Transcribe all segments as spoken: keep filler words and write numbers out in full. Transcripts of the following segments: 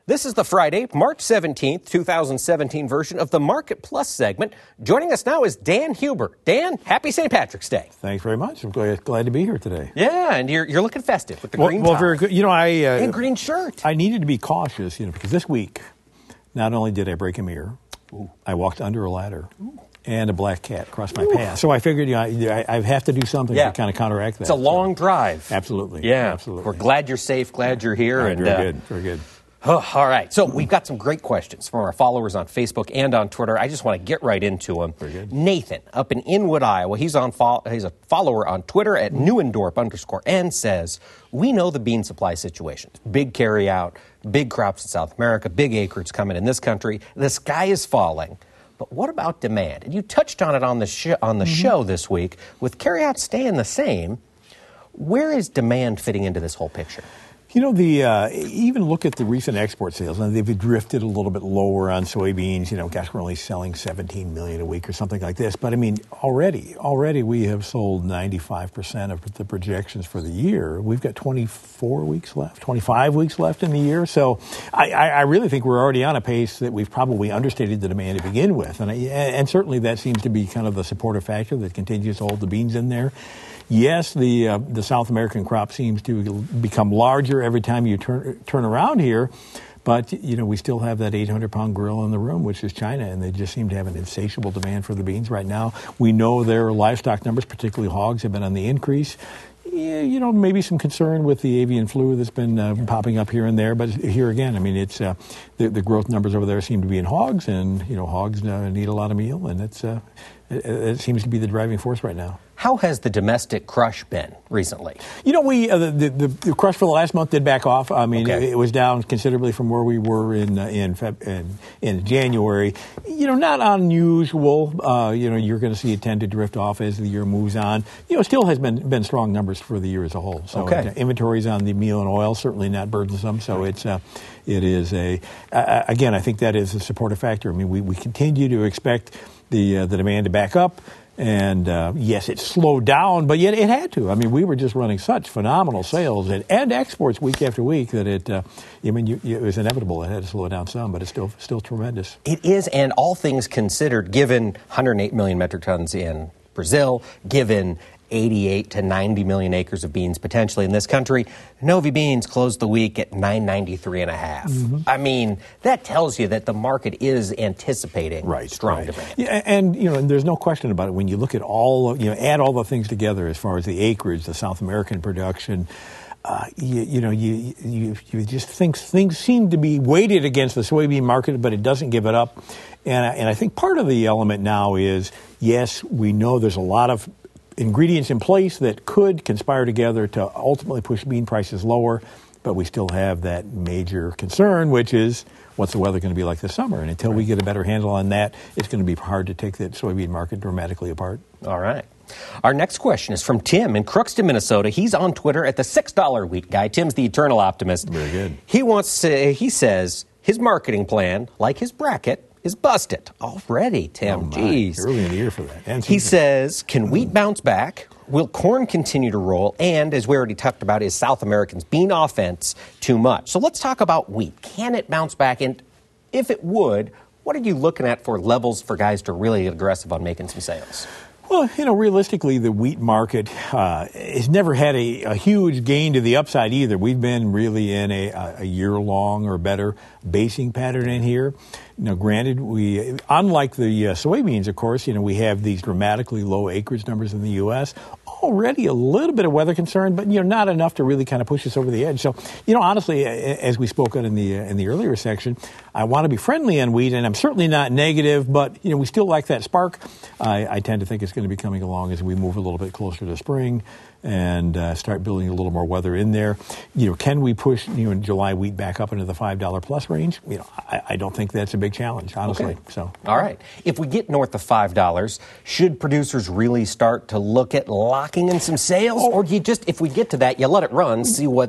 This is the Friday, March seventeenth, twenty seventeen version of the Market Plus segment. Joining us now is Dan Huber. Dan, happy Saint Patrick's Day. Thanks very much. I'm glad, glad to be here today. Yeah, and you're you're looking festive with the well, green well, tie. very good. You know, I uh, and green shirt. I needed to be cautious, you know, because this week, not only did I break a mirror, Ooh. I walked under a ladder. Ooh. And a black cat crossed my Ooh. path. So I figured, you know, I, I have to do something yeah. to kind of counteract that. It's a long so, drive. Absolutely. Yeah. Absolutely. We're glad you're safe, glad you're here. Right, and, very uh, good. Very good. Oh, all right. So we've got some great questions from our followers on Facebook and on Twitter. I just want to get right into them. Very good. Nathan up in Inwood, Iowa. He's on. Fo- he's a follower on Twitter at Neuendorf underscore N says, we know the bean supply situation. Big carry out, big crops in South America, big acreage coming in this country. The sky is falling. But what about demand? And you touched on it on the sh- on the mm-hmm. show this week. With carryout staying the same, where is demand fitting into this whole picture? You know, the uh, even look at the recent export sales, and they've drifted a little bit lower on soybeans. You know, gosh, we're only selling seventeen million a week or something like this. But I mean, already, already we have sold ninety-five percent of the projections for the year. We've got twenty-four weeks left, twenty-five weeks left in the year. So I, I really think we're already on a pace that we've probably understated the demand to begin with. And, I, and certainly that seems to be kind of the supportive factor that continues to hold the beans in there. Yes, the uh, the South American crop seems to become larger every time you turn turn around here, but you know we still have that eight hundred pound gorilla in the room, which is China, and they just seem to have an insatiable demand for the beans right now. We know their livestock numbers, particularly hogs, have been on the increase. Yeah, you know, maybe some concern with the avian flu that's been uh, popping up here and there, but here again, I mean, it's uh, the, the growth numbers over there seem to be in hogs, and you know, hogs uh, need a lot of meal, and it's uh, it, it seems to be the driving force right now. How has the domestic crush been recently? You know, we uh, the, the the crush for the last month did back off. I mean, okay. it, it was down considerably from where we were in uh, in, Feb- in in January. You know, not unusual. Uh, you know, you're going to see it tend to drift off as the year moves on. You know, still has been been strong numbers for the year as a whole. So okay. uh, inventories on the meal and oil certainly not burdensome. So it's uh, it is a uh, again, I think that is a supportive factor. I mean, we, we continue to expect the uh, the demand to back up. And, uh, yes, it slowed down, but yet it had to. I mean, we were just running such phenomenal sales and, and exports week after week that it, uh, I mean, you, you, it was inevitable. It had to slow down some, but it's still still tremendous. It is, and all things considered, given one hundred eight million metric tons in Brazil, given eighty-eight to ninety million acres of beans potentially in this country, Novi Beans closed the week at nine ninety-three and a half. Mm-hmm. I mean, that tells you that the market is anticipating right, strong right. demand. Yeah, and you know, and there's no question about it. When you look at all, of, you know, add all the things together as far as the acreage, the South American production. Uh, you, you know, you, you you just think things seem to be weighted against the soybean market, but it doesn't give it up. And I, and I think part of the element now is, yes, we know there's a lot of ingredients in place that could conspire together to ultimately push bean prices lower, but we still have that major concern, which is what's the weather going to be like this summer? And until right. we get a better handle on that, it's going to be hard to take the soybean market dramatically apart. All right. Our next question is from Tim in Crookston, Minnesota. He's on Twitter at the six dollar wheat guy. Tim's the eternal optimist. Very good. He wants to, he says his marketing plan, like his bracket, is busted already, Tim. Oh my. Jeez. Early in the year for that. And he says, can wheat bounce back? Will corn continue to roll? And, as we already talked about, is South Americans' bean offense too much? So let's talk about wheat. Can it bounce back? And if it would, what are you looking at for levels for guys to really get aggressive on making some sales? Well, you know, realistically, the wheat market uh, has never had a, a huge gain to the upside either. We've been really in a, a year-long or better basing pattern in here. Now, granted, we, unlike the uh, soybeans, of course, you know, we have these dramatically low acreage numbers in the U S Already a little bit of weather concern, but, you know, not enough to really kind of push us over the edge. So, you know, honestly, as we spoke on in the uh, in the earlier section, I want to be friendly on wheat, and I'm certainly not negative, but, you know, we still like that spark. I, I tend to think it's going to be coming along as we move a little bit closer to spring and uh, start building a little more weather in there. You know, can we push, you know, in July wheat back up into the five dollar plus range? You know, I, I don't think that's a big challenge, honestly. Okay. So, all right. If we get north of five dollars, should producers really start to look at locking in some sales? Oh. Or do you just, if we get to that, you let it run, see what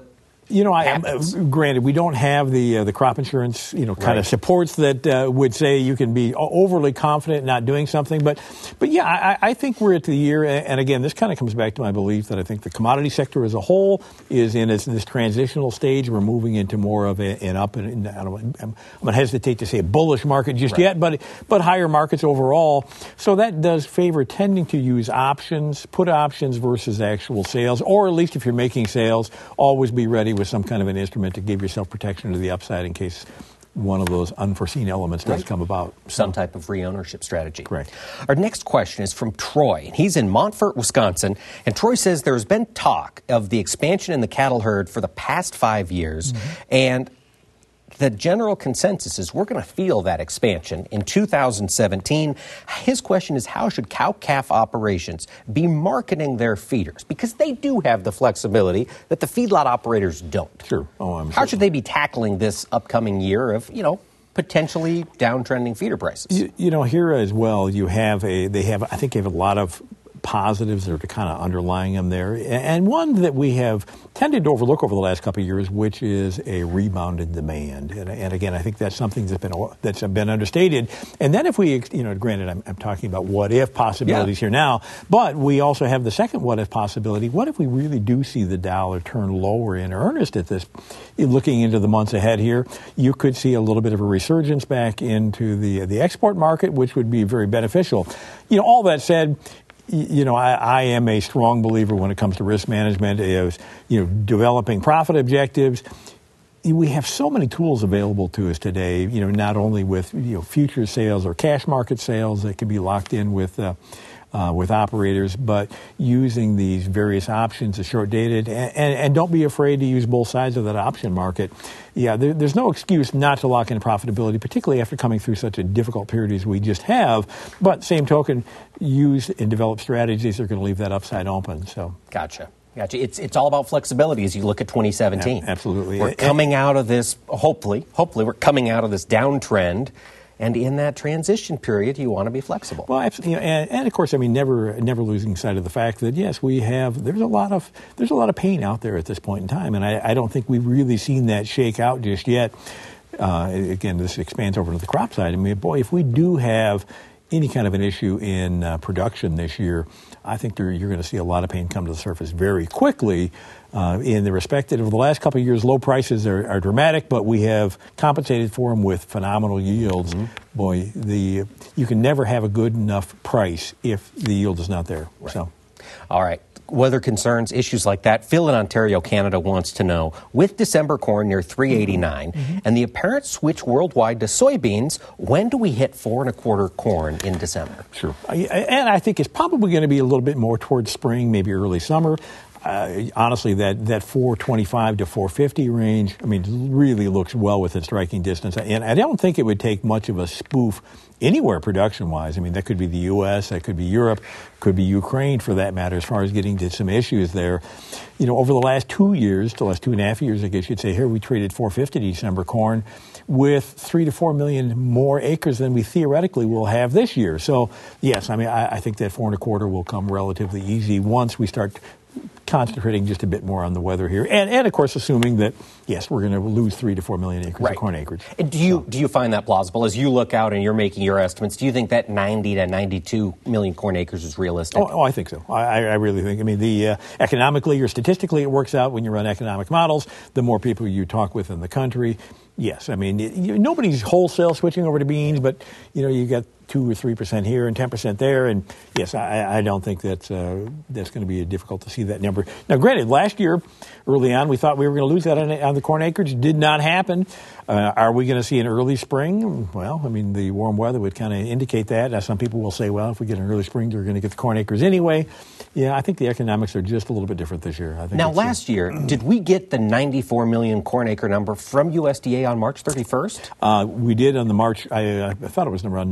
You know, I, uh, granted, we don't have the uh, the crop insurance, you know, kind right. of supports that uh, would say you can be overly confident in not doing something. But, but yeah, I, I think we're at the year, and again, this kind of comes back to my belief that I think the commodity sector as a whole is in this, this transitional stage. We're moving into more of a, an up, and I don't, I'm, I'm going to hesitate to say a bullish market just right. yet, but but higher markets overall. So that does favor tending to use options, put options versus actual sales, or at least if you're making sales, always be ready with some kind of an instrument to give yourself protection to the upside in case one of those unforeseen elements does right. come about. Some type of re-ownership strategy. Correct. Our next question is from Troy. He's in Montfort, Wisconsin, and Troy says there's been talk of the expansion in the cattle herd for the past five years, mm-hmm. and the general consensus is we're going to feel that expansion in two thousand seventeen. His question is, how should cow-calf operations be marketing their feeders? Because they do have the flexibility that the feedlot operators don't. Sure. Oh, I'm how sure. should they be tackling this upcoming year of, you know, potentially downtrending feeder prices? You, you know, here as well, you have a, they have, I think you have a lot of positives that are kind of underlying them there. And one that we have tended to overlook over the last couple of years, which is a rebounded demand. And, and again, I think that's something that's been that's been understated. And then if we, you know, granted, I'm, I'm talking about what if possibilities yeah. here now, but we also have the second what if possibility. What if we really do see the dollar turn lower in earnest at this? Looking into the months ahead here, you could see a little bit of a resurgence back into the the export market, which would be very beneficial. You know, all that said, you know, I, I am a strong believer when it comes to risk management, is, you know, developing profit objectives. We have so many tools available to us today, you know, not only with, you know, future sales or cash market sales that can be locked in with uh, uh, with operators, but using these various options, the short dated, and, and, and don't be afraid to use both sides of that option market. Yeah, there, there's no excuse not to lock in profitability, particularly after coming through such a difficult period as we just have. But same token, use and develop strategies that are going to leave that upside open. So, gotcha. Gotcha. It's it's all about flexibility as you look at twenty seventeen. Yeah, absolutely. We're coming out of this, hopefully, hopefully we're coming out of this downtrend. And in that transition period, you want to be flexible. Well, absolutely, you know, and, and of course, I mean, never, never losing sight of the fact that yes, we have. There's a lot of there's a lot of pain out there at this point in time, and I, I don't think we've really seen that shake out just yet. Uh, again, this expands over to the crop side. I mean, boy, if we do have any kind of an issue in uh, production this year, I think there, you're going to see a lot of pain come to the surface very quickly. Uh, in the respect that over the last couple of years, low prices are, are dramatic, but we have compensated for them with phenomenal yields. Mm-hmm. Boy, the you can never have a good enough price if the yield is not there. Right. So, all right. Weather concerns, issues like that. Phil in Ontario, Canada wants to know, with December corn near three eighty-nine mm-hmm. and the apparent switch worldwide to soybeans, when do we hit four and a quarter corn in December? Sure. And I think it's probably going to be a little bit more towards spring, maybe early summer. Uh, honestly, that, that four twenty-five to four fifty range, I mean, really looks well within striking distance. And I don't think it would take much of a spoof anywhere production-wise. I mean, that could be the U S, that could be Europe, could be Ukraine for that matter, as far as getting to some issues there. You know, over the last two years, the last two and a half years, I guess you'd say, here we traded four fifty December corn with three to four million more acres than we theoretically will have this year. So, yes, I mean, I, I think that four and a quarter will come relatively easy once we start concentrating just a bit more on the weather here. And, and of course, assuming that, yes, we're going to lose three to four million acres right. of corn acreage. And do you so. do you find that plausible? As you look out and you're making your estimates, do you think that ninety to ninety-two million corn acres is realistic? Oh, oh I think so. I, I really think. I mean, the uh, economically or statistically, it works out when you run economic models. The more people you talk with in the country, yes. I mean, you, nobody's wholesale switching over to beans, but, you know, you got two or three percent here and ten percent there, and yes, I, I don't think that's uh, that's going to be difficult to see that number. Now, granted, last year, early on, we thought we were going to lose that on, on the corn acreage. Did not happen. Uh, are we going to see an early spring? Well, I mean, the warm weather would kind of indicate that. Now, some people will say, well, if we get an early spring, we're going to get the corn acres anyway. Yeah, I think the economics are just a little bit different this year. I think now, last uh, year, did we get the ninety-four million corn acre number from U S D A on March thirty-first? Uh, we did on the March. I, I thought it was around ninety-three.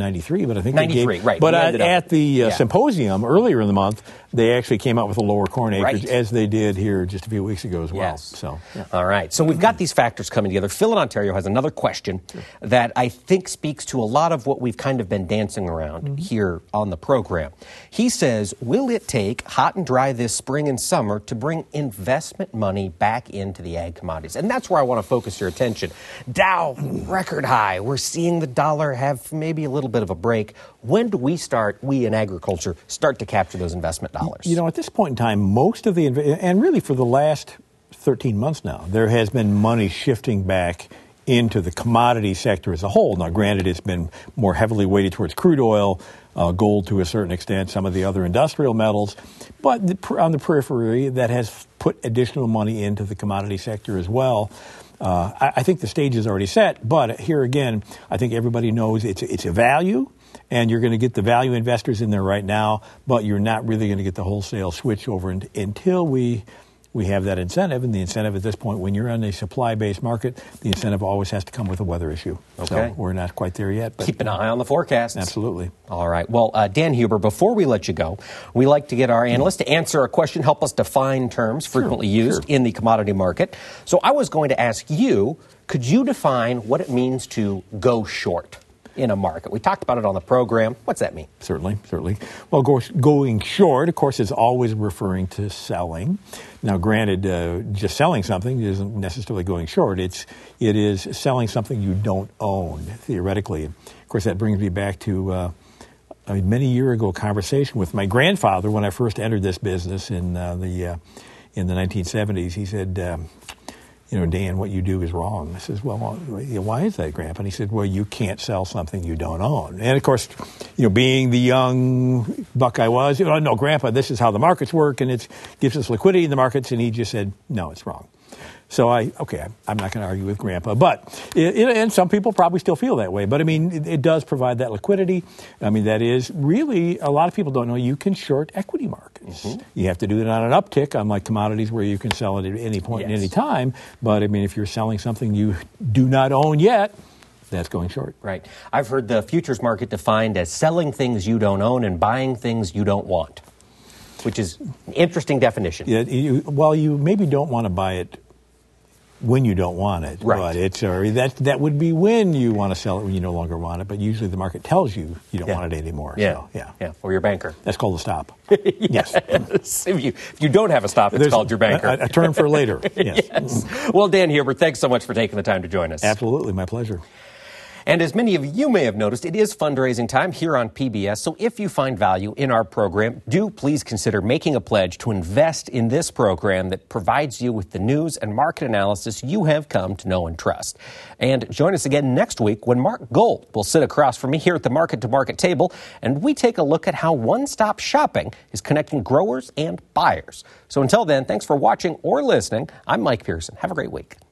but I think ninety-three, they gave, right. But We at, ended up- at the uh, yeah. symposium earlier in the month, they actually came out with a lower corn acreage, Right. as they did here just a few weeks ago as well. Yes. So, yeah. All right. So we've got these factors coming together. Phil in Ontario has another question that I think speaks to a lot of what we've kind of been dancing around Mm-hmm. here on the program. He says, will it take hot and dry this spring and summer to bring investment money back into the ag commodities? And that's where I want to focus your attention. Dow, record high. We're seeing the dollar have maybe a little bit of a break. When do we start, we in agriculture, start to capture those investment dollars? You know, at this point in time, most of the, inv- and really for the last thirteen months now, there has been money shifting back into the commodity sector as a whole. Now, granted, it's been more heavily weighted towards crude oil, uh, gold to a certain extent, some of the other industrial metals, but the, on the periphery, that has put additional money into the commodity sector as well. Uh, I, I think the stage is already set, but here again, I think everybody knows it's it's a value. And you're going to get the value investors in there right now, but you're not really going to get the wholesale switch over in, until we we have that incentive. And the incentive at this point, when you're on a supply-based market, the incentive always has to come with a weather issue. Okay. So we're not quite there yet. But keep an eye on the forecasts. Absolutely. All right. Well, uh, Dan Huber, before we let you go, we like to get our analysts to answer a question, help us define terms frequently Sure, used sure. in the commodity market. So I was going to ask you, could you define what it means to go short in a market? We talked about it on the program. What's that mean? Certainly, certainly. Well, go, going short, of course, is always referring to selling. Now, granted, uh, just selling something isn't necessarily going short. It's it is selling something you don't own, theoretically. Of course, that brings me back to uh, a many year ago conversation with my grandfather when I first entered this business in uh, the uh, in the nineteen seventies. He said, Um, you know, Dan, what you do is wrong. I says, well, why is that, Grandpa? And he said, well, you can't sell something you don't own. And, of course, you know, being the young buck I was, you know, no, Grandpa, this is how the markets work, and it gives us liquidity in the markets. And he just said, no, it's wrong. So I, okay, I'm not going to argue with Grandpa. But, it, it, and some people probably still feel that way. But, I mean, it, it does provide that liquidity. I mean, that is really, a lot of people don't know you can short equity markets. Mm-hmm. You have to do it on an uptick, unlike commodities where you can sell it at any point yes. in any time. But, I mean, if you're selling something you do not own yet, that's going short. Right. I've heard the futures market defined as selling things you don't own and buying things you don't want, which is an interesting definition. Yeah, you, well, you maybe don't want to buy it when you don't want it. Right. But it's uh, that that would be when you want to sell it when you no longer want it. But usually the market tells you you don't Yeah. want it anymore. Yeah. So, yeah. Yeah. Or your banker. That's called a stop. yes. Yes. If you, if you don't have a stop, it's There's called your banker. A, a term for later. Yes. yes. Well, Dan Huber, thanks so much for taking the time to join us. Absolutely. My pleasure. And as many of you may have noticed, it is fundraising time here on P B S. So if you find value in our program, do please consider making a pledge to invest in this program that provides you with the news and market analysis you have come to know and trust. And join us again next week when Mark Gold will sit across from me here at the Market to Market table, and we take a look at how one-stop shopping is connecting growers and buyers. So until then, thanks for watching or listening. I'm Mike Pearson. Have a great week.